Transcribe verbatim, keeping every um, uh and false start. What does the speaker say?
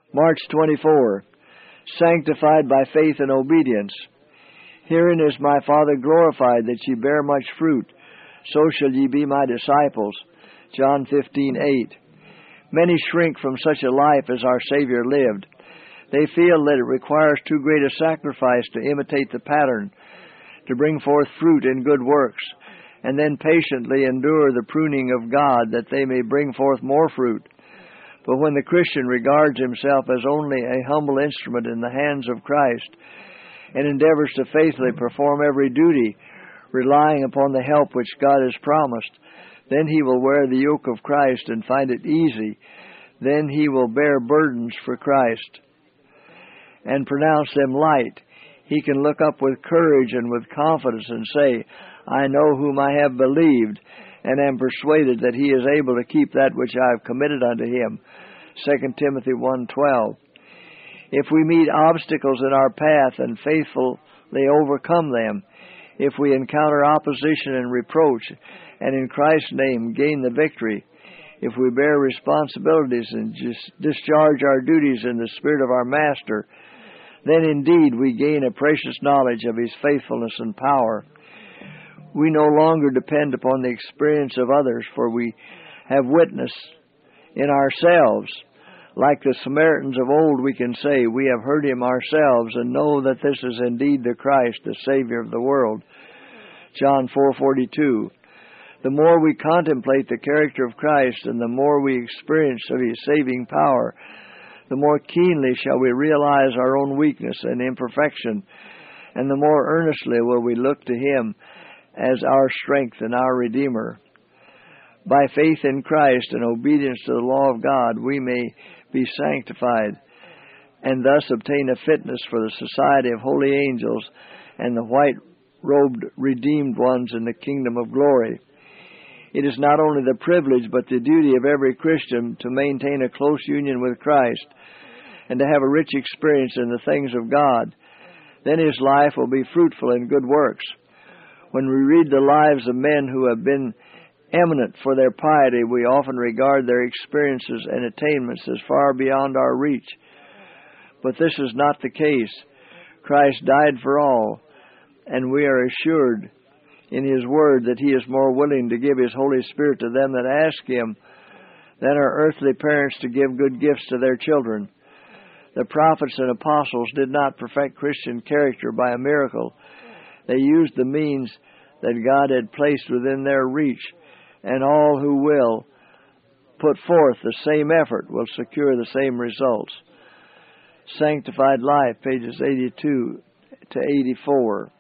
March twenty-fourth. Sanctified by faith and obedience. Herein is my Father glorified, that ye bear much fruit. So shall ye be my disciples. John fifteen eight. Many shrink from such a life as our Savior lived. They feel that it requires too great a sacrifice to imitate the pattern, to bring forth fruit in good works, and then patiently endure the pruning of God, that they may bring forth more fruit. But when the Christian regards himself as only a humble instrument in the hands of Christ, and endeavors to faithfully perform every duty, relying upon the help which God has promised, then he will wear the yoke of Christ and find it easy. Then he will bear burdens for Christ and pronounce them light. He can look up with courage and with confidence and say, I know whom I have believed, and am persuaded that he is able to keep that which I have committed unto him. Second Timothy one twelve. If we meet obstacles in our path and faithfully overcome them, if we encounter opposition and reproach, and in Christ's name gain the victory, if we bear responsibilities and just discharge our duties in the spirit of our Master, then indeed we gain a precious knowledge of his faithfulness and power. We no longer depend upon the experience of others, for we have witness in ourselves. Like the Samaritans of old, we can say, we have heard him ourselves and know that this is indeed the Christ, the Savior of the world. John four forty-two. The more we contemplate the character of Christ and the more we experience of his saving power, the more keenly shall we realize our own weakness and imperfection, and the more earnestly will we look to him as our strength and our Redeemer. By faith in Christ and obedience to the law of God, we may be sanctified, and thus obtain a fitness for the society of holy angels and the white-robed redeemed ones in the kingdom of glory. It is not only the privilege but the duty of every Christian to maintain a close union with Christ and to have a rich experience in the things of God. Then his life will be fruitful in good works. When we read the lives of men who have been eminent for their piety, we often regard their experiences and attainments as far beyond our reach. But this is not the case. Christ died for all, and we are assured in his word that he is more willing to give his Holy Spirit to them that ask him than are earthly parents to give good gifts to their children. The prophets and apostles did not perfect Christian character by a miracle. They used the means that God had placed within their reach, and all who will put forth the same effort will secure the same results. Sanctified Life, pages eighty-two to eighty-four.